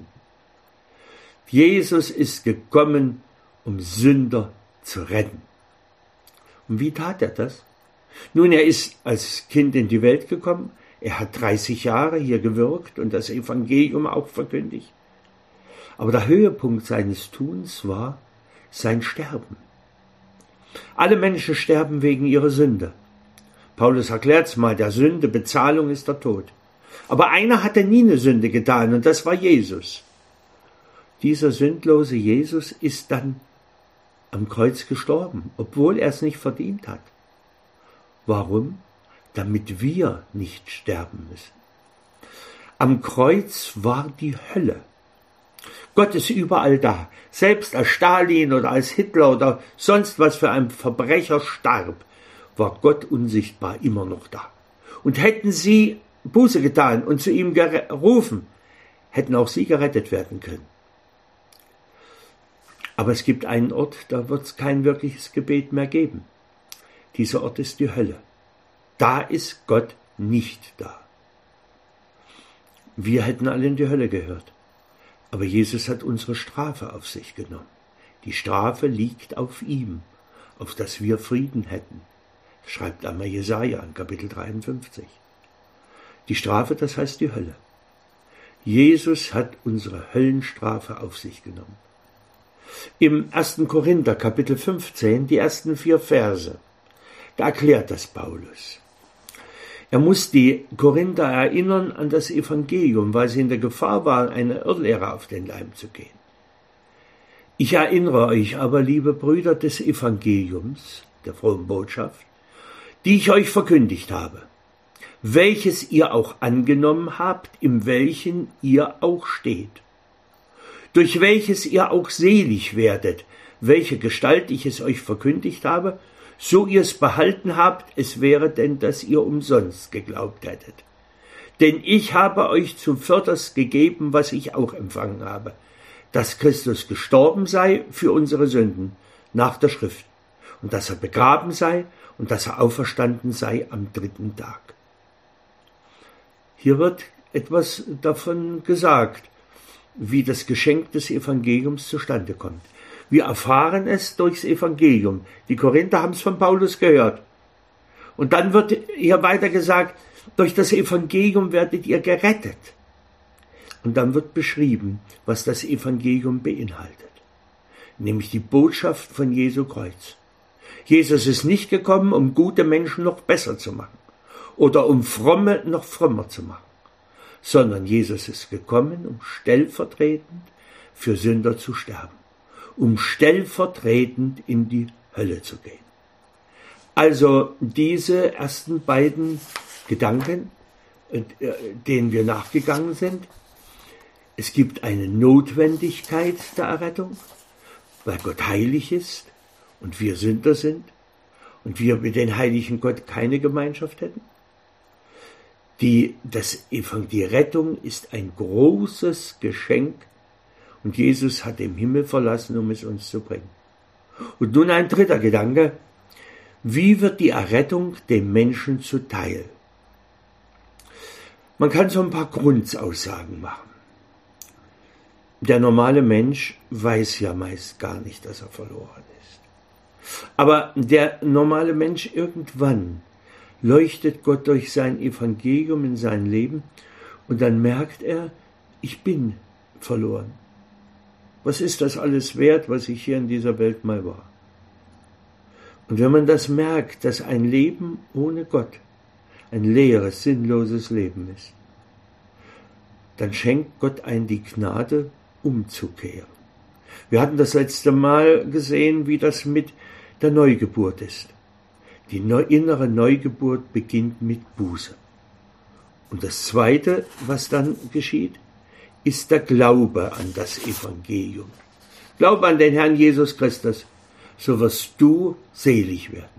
[SPEAKER 1] Jesus ist gekommen, um Sünder zu retten. Und wie tat er das? Nun, er ist als Kind in die Welt gekommen, er hat 30 Jahre hier gewirkt und das Evangelium auch verkündigt. Aber der Höhepunkt seines Tuns war sein Sterben. Alle Menschen sterben wegen ihrer Sünde. Paulus erklärt's mal, der Sünde Bezahlung ist der Tod. Aber einer hatte nie eine Sünde getan und das war Jesus. Dieser sündlose Jesus ist dann am Kreuz gestorben, obwohl er es nicht verdient hat. Warum? Damit wir nicht sterben müssen. Am Kreuz war die Hölle. Gott ist überall da. Selbst als Stalin oder als Hitler oder sonst was für ein Verbrecher starb, war Gott unsichtbar immer noch da. Und hätten sie Buße getan und zu ihm gerufen, hätten auch sie gerettet werden können. Aber es gibt einen Ort, da wird es kein wirkliches Gebet mehr geben. Dieser Ort ist die Hölle. Da ist Gott nicht da. Wir hätten alle in die Hölle gehört. Aber Jesus hat unsere Strafe auf sich genommen. Die Strafe liegt auf ihm, auf dass wir Frieden hätten. Das schreibt einmal Jesaja in Kapitel 53. Die Strafe, das heißt die Hölle. Jesus hat unsere Höllenstrafe auf sich genommen. Im 1. Korinther, Kapitel 15, die ersten 4 Verse, da erklärt das Paulus. Er muss die Korinther erinnern an das Evangelium, weil sie in der Gefahr waren, eine Irrlehre auf den Leim zu gehen. Ich erinnere euch aber, liebe Brüder, des Evangeliums, der frohen Botschaft, die ich euch verkündigt habe, welches ihr auch angenommen habt, in welchen ihr auch steht, durch welches ihr auch selig werdet, welche Gestalt ich es euch verkündigt habe, so ihr es behalten habt, es wäre denn, dass ihr umsonst geglaubt hättet. Denn ich habe euch zuvörderst gegeben, was ich auch empfangen habe, dass Christus gestorben sei für unsere Sünden, nach der Schrift, und dass er begraben sei und dass er auferstanden sei am 3. Tag. Hier wird etwas davon gesagt, wie das Geschenk des Evangeliums zustande kommt. Wir erfahren es durchs Evangelium. Die Korinther haben es von Paulus gehört. Und dann wird hier weiter gesagt, durch das Evangelium werdet ihr gerettet. Und dann wird beschrieben, was das Evangelium beinhaltet. Nämlich die Botschaft von Jesu Kreuz. Jesus ist nicht gekommen, um gute Menschen noch besser zu machen oder um Fromme noch frommer zu machen, sondern Jesus ist gekommen, um stellvertretend für Sünder zu sterben, um stellvertretend in die Hölle zu gehen. Also diese ersten beiden Gedanken, denen wir nachgegangen sind. Es gibt eine Notwendigkeit der Errettung, weil Gott heilig ist und wir Sünder sind und wir mit dem heiligen Gott keine Gemeinschaft hätten. Die Rettung ist ein großes Geschenk Und Jesus hat den Himmel verlassen, um es uns zu bringen. Und nun ein dritter Gedanke. Wie wird die Errettung dem Menschen zuteil? Man kann so ein paar Grundaussagen machen. Der normale Mensch weiß ja meist gar nicht, dass er verloren ist. Aber der normale Mensch, irgendwann leuchtet Gott durch sein Evangelium in sein Leben und dann merkt er, ich bin verloren. Was ist das alles wert, was ich hier in dieser Welt mal war? Und wenn man das merkt, dass ein Leben ohne Gott ein leeres, sinnloses Leben ist, dann schenkt Gott einem die Gnade, umzukehren. Wir hatten das letzte Mal gesehen, wie das mit der Neugeburt ist. Die innere Neugeburt beginnt mit Buße. Und das Zweite, was dann geschieht, ist der Glaube an das Evangelium. Glaube an den Herrn Jesus Christus, so wirst du selig werden.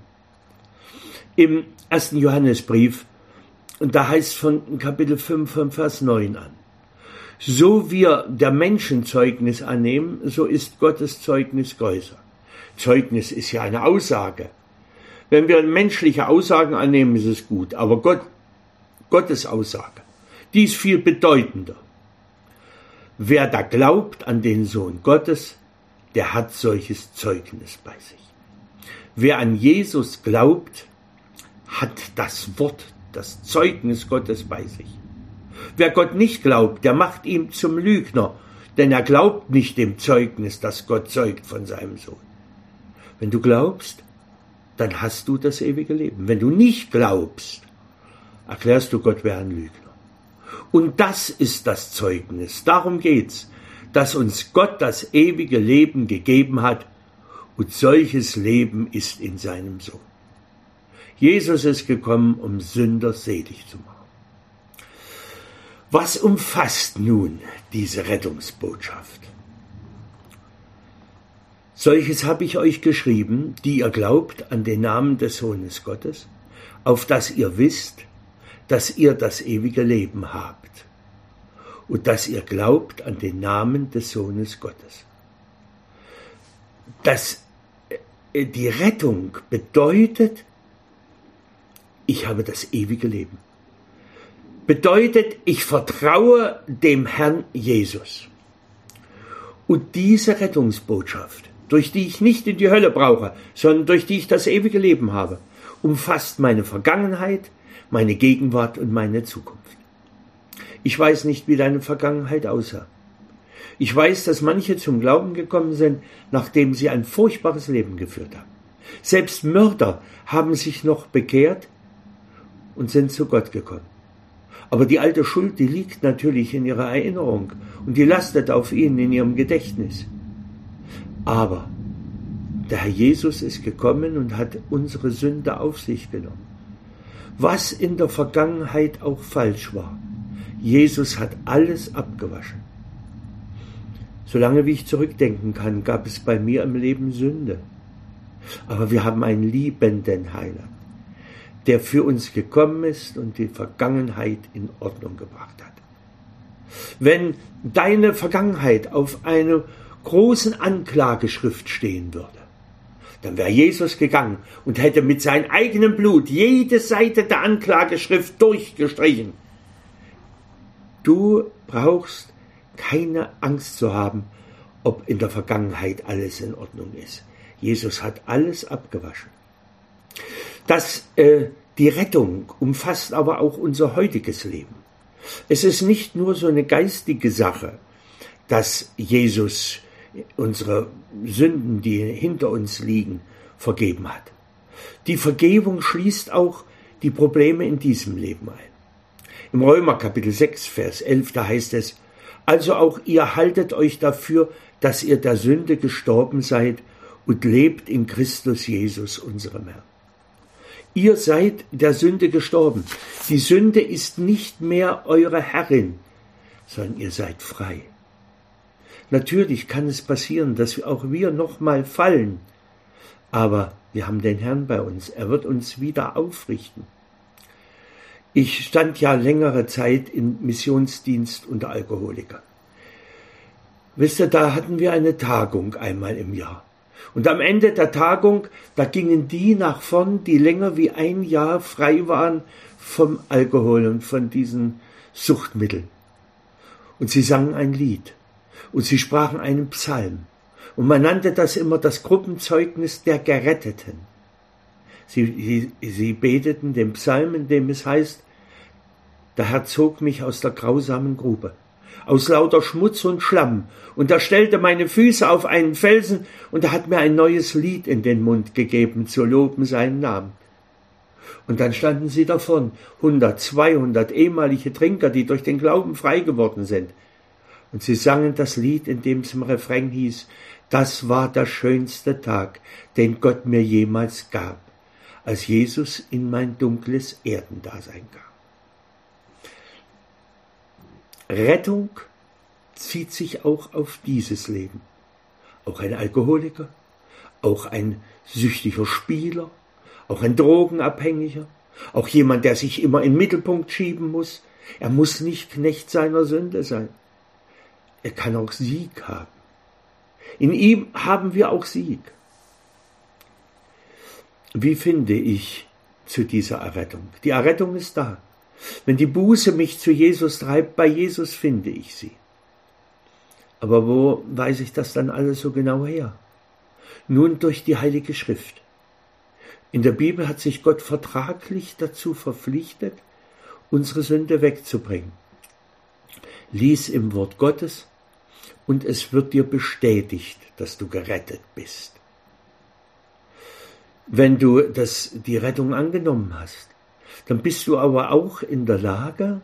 [SPEAKER 1] Im 1. Johannesbrief, und da heißt von Kapitel 5 von Vers 9 an, so wir der Menschen Zeugnis annehmen, so ist Gottes Zeugnis größer. Zeugnis ist ja eine Aussage. Wenn wir menschliche Aussagen annehmen, ist es gut, aber Gottes Aussage, die ist viel bedeutender. Wer da glaubt an den Sohn Gottes, der hat solches Zeugnis bei sich. Wer an Jesus glaubt, hat das Wort, das Zeugnis Gottes bei sich. Wer Gott nicht glaubt, der macht ihn zum Lügner, denn er glaubt nicht dem Zeugnis, das Gott zeugt von seinem Sohn. Wenn du glaubst, dann hast du das ewige Leben. Wenn du nicht glaubst, erklärst du, Gott wäre ein Lügner. Und das ist das Zeugnis. Darum geht's, dass uns Gott das ewige Leben gegeben hat und solches Leben ist in seinem Sohn. Jesus ist gekommen, um Sünder selig zu machen. Was umfasst nun diese Rettungsbotschaft? Solches habe ich euch geschrieben, die ihr glaubt an den Namen des Sohnes Gottes, auf dass ihr wisst, dass ihr das ewige Leben habt und dass ihr glaubt an den Namen des Sohnes Gottes. Die Rettung bedeutet, ich habe das ewige Leben. Bedeutet, ich vertraue dem Herrn Jesus. Und diese Rettungsbotschaft, durch die ich nicht in die Hölle brauche, sondern durch die ich das ewige Leben habe, umfasst meine Vergangenheit, meine Gegenwart und meine Zukunft. Ich weiß nicht, wie deine Vergangenheit aussah. Ich weiß, dass manche zum Glauben gekommen sind, nachdem sie ein furchtbares Leben geführt haben. Selbst Mörder haben sich noch bekehrt und sind zu Gott gekommen. Aber die alte Schuld, die liegt natürlich in ihrer Erinnerung und die lastet auf ihnen in ihrem Gedächtnis. Aber der Herr Jesus ist gekommen und hat unsere Sünde auf sich genommen. Was in der Vergangenheit auch falsch war, Jesus hat alles abgewaschen. Solange wie ich zurückdenken kann, gab es bei mir im Leben Sünde. Aber wir haben einen liebenden Heiland, der für uns gekommen ist und die Vergangenheit in Ordnung gebracht hat. Wenn deine Vergangenheit auf einer großen Anklageschrift stehen würde, dann wäre Jesus gegangen und hätte mit seinem eigenen Blut jede Seite der Anklageschrift durchgestrichen. Du brauchst keine Angst zu haben, ob in der Vergangenheit alles in Ordnung ist. Jesus hat alles abgewaschen. Die Rettung umfasst aber auch unser heutiges Leben. Es ist nicht nur so eine geistige Sache, dass Jesus unsere Sünden, die hinter uns liegen, vergeben hat. Die Vergebung schließt auch die Probleme in diesem Leben ein. Im Römer Kapitel 6, Vers 11, da heißt es, also auch ihr haltet euch dafür, dass ihr der Sünde gestorben seid und lebt in Christus Jesus, unserem Herrn. Ihr seid der Sünde gestorben. Die Sünde ist nicht mehr eure Herrin, sondern ihr seid frei. Natürlich kann es passieren, dass auch wir nochmal fallen, aber wir haben den Herrn bei uns. Er wird uns wieder aufrichten. Ich stand ja längere Zeit im Missionsdienst unter Alkoholikern. Wisst ihr, da hatten wir eine Tagung einmal im Jahr. Und am Ende der Tagung, da gingen die nach vorn, die länger wie ein Jahr frei waren vom Alkohol und von diesen Suchtmitteln. Und sie sangen ein Lied. Und sie sprachen einen Psalm. Und man nannte das immer das Gruppenzeugnis der Geretteten. Sie beteten den Psalm, in dem es heißt, der Herr zog mich aus der grausamen Grube, aus lauter Schmutz und Schlamm, und er stellte meine Füße auf einen Felsen, und er hat mir ein neues Lied in den Mund gegeben, zu loben seinen Namen. Und dann standen sie davon, 100, 200 ehemalige Trinker, die durch den Glauben frei geworden sind. Und sie sangen das Lied, in dem es im Refrain hieß, das war der schönste Tag, den Gott mir jemals gab, als Jesus in mein dunkles Erdendasein kam. Rettung zieht sich auch auf dieses Leben. Auch ein Alkoholiker, auch ein süchtiger Spieler, auch ein Drogenabhängiger, auch jemand, der sich immer in den Mittelpunkt schieben muss. Er muss nicht Knecht seiner Sünde sein. Er kann auch Sieg haben. In ihm haben wir auch Sieg. Wie finde ich zu dieser Errettung? Die Errettung ist da. Wenn die Buße mich zu Jesus treibt, bei Jesus finde ich sie. Aber wo weiß ich das dann alles so genau her? Nun durch die Heilige Schrift. In der Bibel hat sich Gott vertraglich dazu verpflichtet, unsere Sünde wegzubringen. Lies im Wort Gottes und es wird dir bestätigt, dass du gerettet bist. Wenn du die Rettung angenommen hast, dann bist du aber auch in der Lage,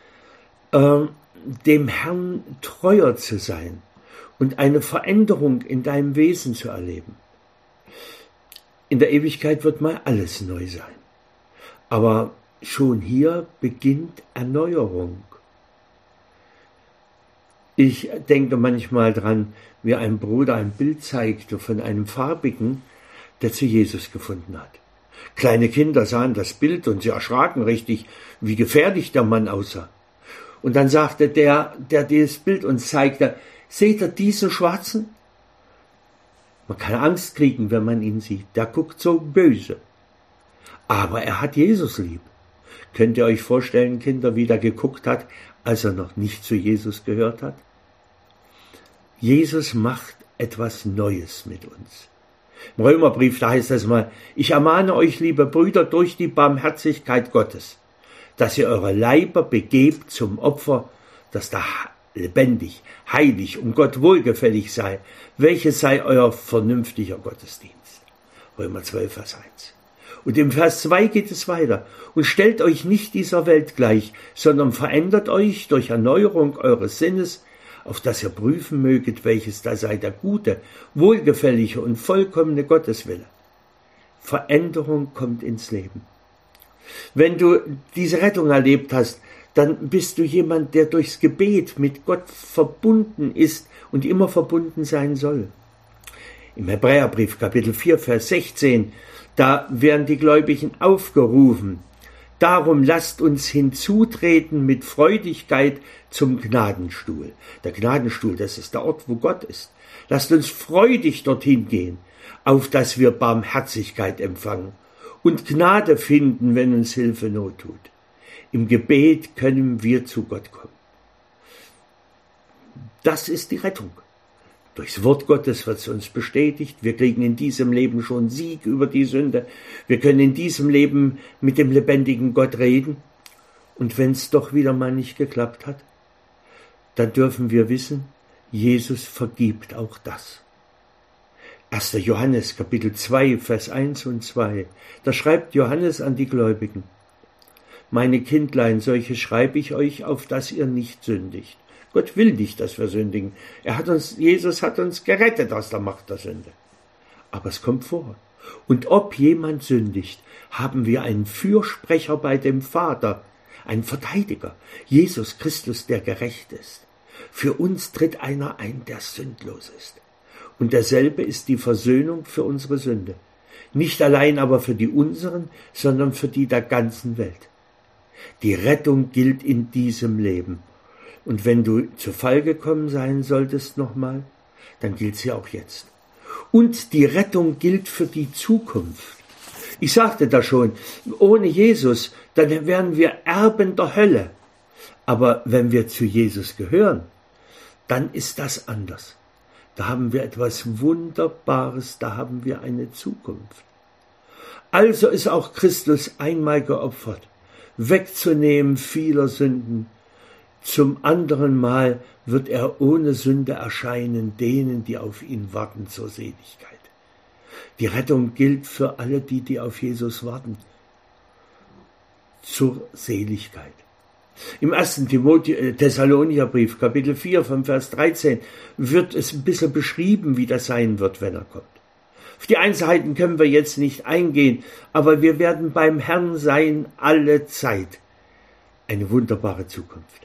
[SPEAKER 1] dem Herrn treuer zu sein und eine Veränderung in deinem Wesen zu erleben. In der Ewigkeit wird mal alles neu sein. Aber schon hier beginnt Erneuerung. Ich denke manchmal dran, wie ein Bruder ein Bild zeigte von einem Farbigen, der zu Jesus gefunden hat. Kleine Kinder sahen das Bild und sie erschraken richtig, wie gefährlich der Mann aussah. Und dann sagte der dieses Bild uns zeigte, seht ihr diesen Schwarzen? Man kann Angst kriegen, wenn man ihn sieht. Der guckt so böse. Aber er hat Jesus lieb. Könnt ihr euch vorstellen, Kinder, wie der geguckt hat, als er noch nicht zu Jesus gehört hat? Jesus macht etwas Neues mit uns. Im Römerbrief, da heißt es mal, ich ermahne euch, liebe Brüder, durch die Barmherzigkeit Gottes, dass ihr eure Leiber begebt zum Opfer, das da lebendig, heilig und Gott wohlgefällig sei, welches sei euer vernünftiger Gottesdienst. Römer 12, Vers 1. Und im Vers 2 geht es weiter. Und stellt euch nicht dieser Welt gleich, sondern verändert euch durch Erneuerung eures Sinnes, auf das ihr prüfen möget, welches da sei der gute, wohlgefällige und vollkommene Gotteswille. Veränderung kommt ins Leben. Wenn du diese Rettung erlebt hast, dann bist du jemand, der durchs Gebet mit Gott verbunden ist und immer verbunden sein soll. Im Hebräerbrief, Kapitel 4, Vers 16, da werden die Gläubigen aufgerufen. Darum lasst uns hinzutreten mit Freudigkeit zum Gnadenstuhl. Der Gnadenstuhl, das ist der Ort, wo Gott ist. Lasst uns freudig dorthin gehen, auf dass wir Barmherzigkeit empfangen und Gnade finden, wenn uns Hilfe Not tut. Im Gebet können wir zu Gott kommen. Das ist die Rettung. Durchs Wort Gottes wird es uns bestätigt. Wir kriegen in diesem Leben schon Sieg über die Sünde. Wir können in diesem Leben mit dem lebendigen Gott reden. Und wenn es doch wieder mal nicht geklappt hat, dann dürfen wir wissen, Jesus vergibt auch das. 1. Johannes, Kapitel 2, Vers 1 und 2. Da schreibt Johannes an die Gläubigen: Meine Kindlein, solche schreibe ich euch, auf dass ihr nicht sündigt. Gott will nicht, dass wir sündigen. Jesus hat uns gerettet aus der Macht der Sünde. Aber es kommt vor. Und ob jemand sündigt, haben wir einen Fürsprecher bei dem Vater, einen Verteidiger, Jesus Christus, der gerecht ist. Für uns tritt einer ein, der sündlos ist. Und derselbe ist die Versöhnung für unsere Sünde. Nicht allein aber für die unseren, sondern für die der ganzen Welt. Die Rettung gilt in diesem Leben. Und wenn du zu Fall gekommen sein solltest nochmal, dann gilt sie auch jetzt. Und die Rettung gilt für die Zukunft. Ich sagte da schon, ohne Jesus, dann wären wir Erben der Hölle. Aber wenn wir zu Jesus gehören, dann ist das anders. Da haben wir etwas Wunderbares, da haben wir eine Zukunft. Also ist auch Christus einmal geopfert, wegzunehmen vieler Sünden. Zum anderen Mal wird er ohne Sünde erscheinen, denen, die auf ihn warten, zur Seligkeit. Die Rettung gilt für alle, die auf Jesus warten, zur Seligkeit. Im 1. Thessalonicherbrief, Kapitel 4, vom Vers 13, wird es ein bisschen beschrieben, wie das sein wird, wenn er kommt. Auf die Einzelheiten können wir jetzt nicht eingehen, aber wir werden beim Herrn sein alle Zeit. Eine wunderbare Zukunft.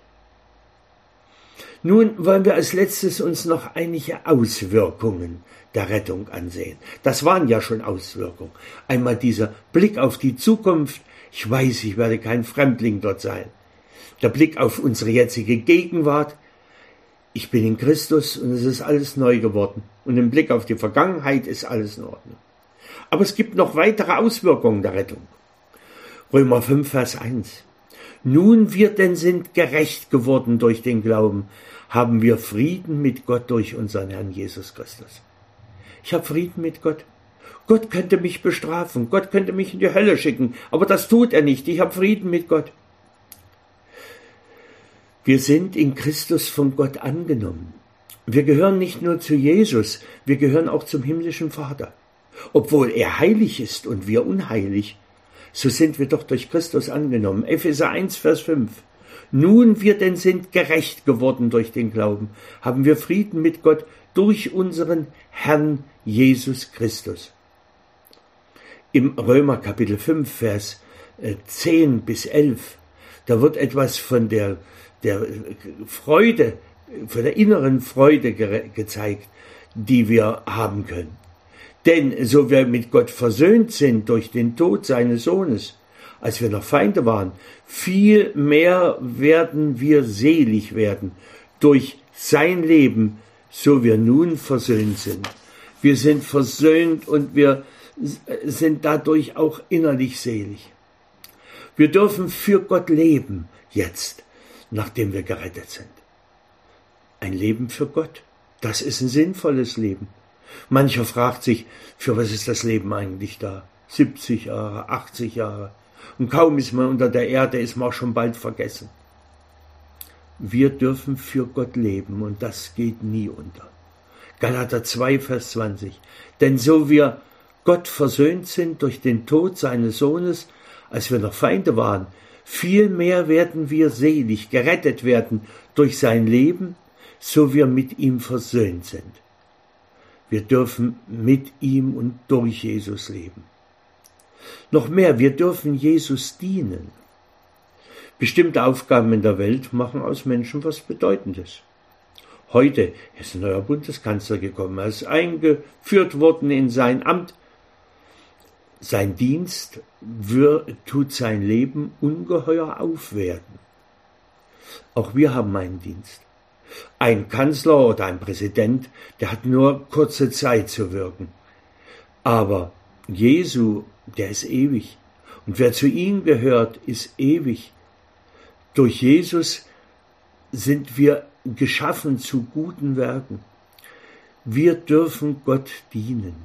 [SPEAKER 1] Nun wollen wir als letztes uns noch einige Auswirkungen der Rettung ansehen. Das waren ja schon Auswirkungen. Einmal dieser Blick auf die Zukunft. Ich weiß, ich werde kein Fremdling dort sein. Der Blick auf unsere jetzige Gegenwart. Ich bin in Christus und es ist alles neu geworden. Und im Blick auf die Vergangenheit ist alles in Ordnung. Aber es gibt noch weitere Auswirkungen der Rettung. Römer 5, Vers 1. Nun wir denn sind gerecht geworden durch den Glauben, haben wir Frieden mit Gott durch unseren Herrn Jesus Christus. Ich habe Frieden mit Gott. Gott könnte mich bestrafen, Gott könnte mich in die Hölle schicken, aber das tut er nicht. Ich habe Frieden mit Gott. Wir sind in Christus von Gott angenommen. Wir gehören nicht nur zu Jesus, wir gehören auch zum himmlischen Vater. Obwohl er heilig ist und wir unheilig, so sind wir doch durch Christus angenommen. Epheser 1, Vers 5. Nun wir denn sind gerecht geworden durch den Glauben, haben wir Frieden mit Gott durch unseren Herrn Jesus Christus. Im Römer Kapitel 5, Vers 10 bis 11, da wird etwas von der Freude, von der inneren Freude gezeigt, die wir haben können. Denn so wir mit Gott versöhnt sind durch den Tod seines Sohnes, als wir noch Feinde waren, viel mehr werden wir selig werden durch sein Leben, so wir nun versöhnt sind. Wir sind versöhnt und wir sind dadurch auch innerlich selig. Wir dürfen für Gott leben jetzt, nachdem wir gerettet sind. Ein Leben für Gott, das ist ein sinnvolles Leben. Mancher fragt sich, für was ist das Leben eigentlich da? 70 Jahre, 80 Jahre. Und kaum ist man unter der Erde, ist man auch schon bald vergessen. Wir dürfen für Gott leben und das geht nie unter. Galater 2, Vers 20. Denn so wir Gott versöhnt sind durch den Tod seines Sohnes, als wir noch Feinde waren, vielmehr werden wir selig, gerettet werden durch sein Leben, so wir mit ihm versöhnt sind. Wir dürfen mit ihm und durch Jesus leben. Noch mehr, wir dürfen Jesus dienen. Bestimmte Aufgaben in der Welt machen aus Menschen was Bedeutendes. Heute ist ein neuer Bundeskanzler gekommen, er ist eingeführt worden in sein Amt. Sein Dienst tut sein Leben ungeheuer aufwerten. Auch wir haben einen Dienst. Ein Kanzler oder ein Präsident, der hat nur kurze Zeit zu wirken. Aber Jesu, der ist ewig. Und wer zu ihm gehört, ist ewig. Durch Jesus sind wir geschaffen zu guten Werken. Wir dürfen Gott dienen.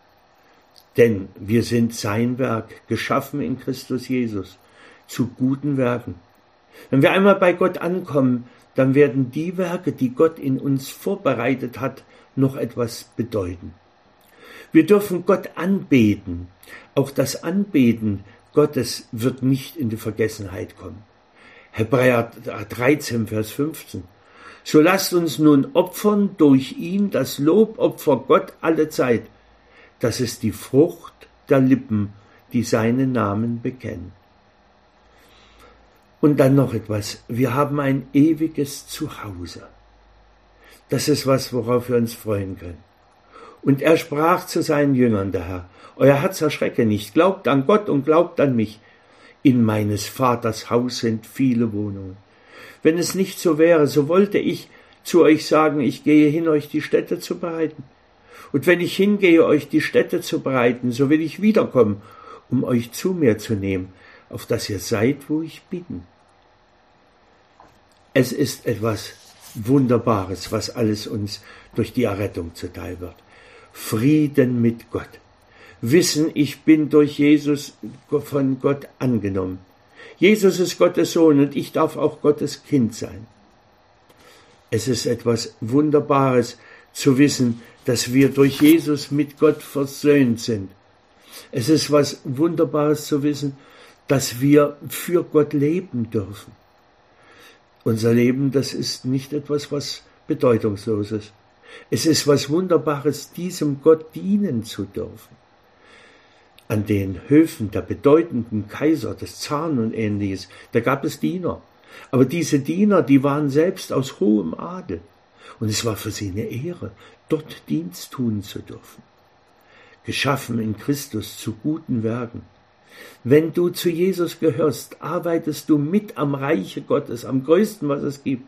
[SPEAKER 1] Denn wir sind sein Werk, geschaffen in Christus Jesus, zu guten Werken. Wenn wir einmal bei Gott ankommen, dann werden die Werke, die Gott in uns vorbereitet hat, noch etwas bedeuten. Wir dürfen Gott anbeten. Auch das Anbeten Gottes wird nicht in die Vergessenheit kommen. Hebräer 13, Vers 15. So lasst uns nun opfern durch ihn das Lobopfer Gott alle Zeit. Das ist die Frucht der Lippen, die seinen Namen bekennen. Und dann noch etwas. Wir haben ein ewiges Zuhause. Das ist was, worauf wir uns freuen können. Und er sprach zu seinen Jüngern, der Herr, euer Herz erschrecke nicht, glaubt an Gott und glaubt an mich. In meines Vaters Haus sind viele Wohnungen. Wenn es nicht so wäre, so wollte ich zu euch sagen, ich gehe hin, euch die Stätte zu bereiten. Und wenn ich hingehe, euch die Stätte zu bereiten, so will ich wiederkommen, um euch zu mir zu nehmen, auf dass ihr seid, wo ich bin. Es ist etwas Wunderbares, was alles uns durch die Errettung zuteil wird. Frieden mit Gott. Wissen, ich bin durch Jesus von Gott angenommen. Jesus ist Gottes Sohn und ich darf auch Gottes Kind sein. Es ist etwas Wunderbares zu wissen, dass wir durch Jesus mit Gott versöhnt sind. Es ist was Wunderbares zu wissen, dass wir für Gott leben dürfen. Unser Leben, das ist nicht etwas, was Bedeutungsloses. Es ist was Wunderbares, diesem Gott dienen zu dürfen. An den Höfen der bedeutenden Kaiser, des Zaren und Ähnliches, da gab es Diener. Aber diese Diener, die waren selbst aus hohem Adel. Und es war für sie eine Ehre, dort Dienst tun zu dürfen. Geschaffen in Christus zu guten Werken. Wenn du zu Jesus gehörst, arbeitest du mit am Reiche Gottes, am größten, was es gibt.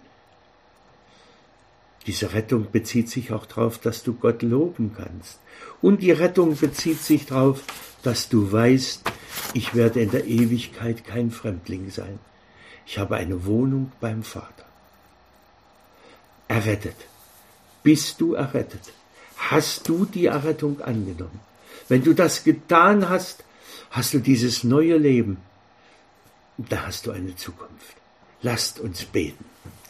[SPEAKER 1] Diese Rettung bezieht sich auch darauf, dass du Gott loben kannst. Und die Rettung bezieht sich darauf, dass du weißt, ich werde in der Ewigkeit kein Fremdling sein. Ich habe eine Wohnung beim Vater. Errettet. Bist du errettet? Hast du die Errettung angenommen? Wenn du das getan hast, hast du dieses neue Leben. Da hast du eine Zukunft. Lasst uns beten.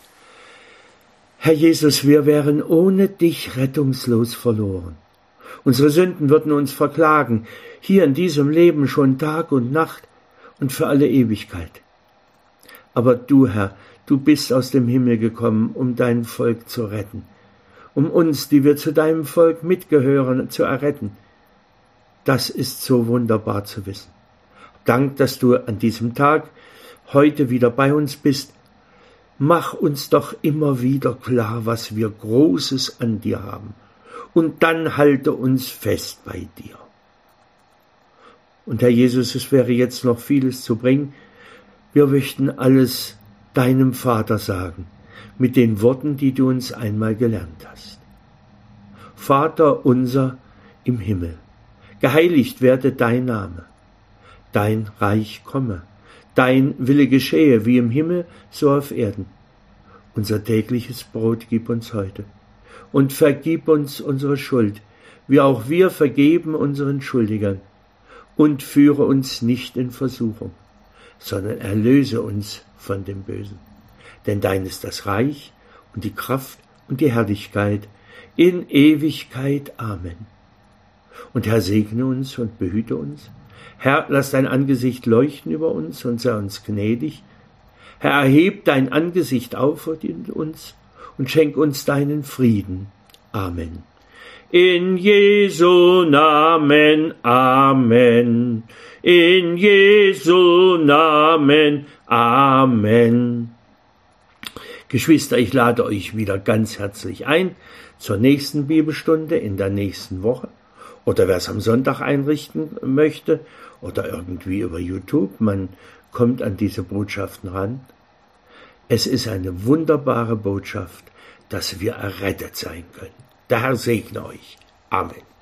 [SPEAKER 1] Herr Jesus, wir wären ohne dich rettungslos verloren. Unsere Sünden würden uns verklagen, hier in diesem Leben schon Tag und Nacht und für alle Ewigkeit. Aber du, Herr, du bist aus dem Himmel gekommen, um dein Volk zu retten, um uns, die wir zu deinem Volk mitgehören, zu erretten. Das ist so wunderbar zu wissen. Dank, dass du an diesem Tag heute wieder bei uns bist. Mach uns doch immer wieder klar, was wir Großes an dir haben. Und dann halte uns fest bei dir. Und Herr Jesus, es wäre jetzt noch vieles zu bringen. Wir möchten alles deinem Vater sagen, mit den Worten, die du uns einmal gelernt hast. Vater unser im Himmel, geheiligt werde dein Name. Dein Reich komme, dein Wille geschehe, wie im Himmel, so auf Erden. Unser tägliches Brot gib uns heute. Und vergib uns unsere Schuld, wie auch wir vergeben unseren Schuldigern. Und führe uns nicht in Versuchung, sondern erlöse uns von dem Bösen. Denn dein ist das Reich und die Kraft und die Herrlichkeit in Ewigkeit. Amen. Und Herr, segne uns und behüte uns. Herr, lass dein Angesicht leuchten über uns und sei uns gnädig. Herr, erheb dein Angesicht auf uns und schenk uns deinen Frieden. Amen. In Jesu Namen, Amen. In Jesu Namen, Amen. Geschwister, ich lade euch wieder ganz herzlich ein zur nächsten Bibelstunde in der nächsten Woche. Oder wer es am Sonntag einrichten möchte oder irgendwie über YouTube, man kommt an diese Botschaften ran. Es ist eine wunderbare Botschaft, dass wir errettet sein können. Der Herr segne euch. Amen.